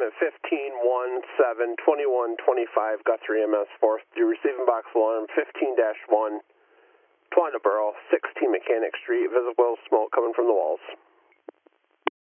at 1517, 2125, Guthrie MS 4th. Your receiving box alarm 15-1, Twanaboro, 16 Mechanic Street, visible smoke coming from the walls.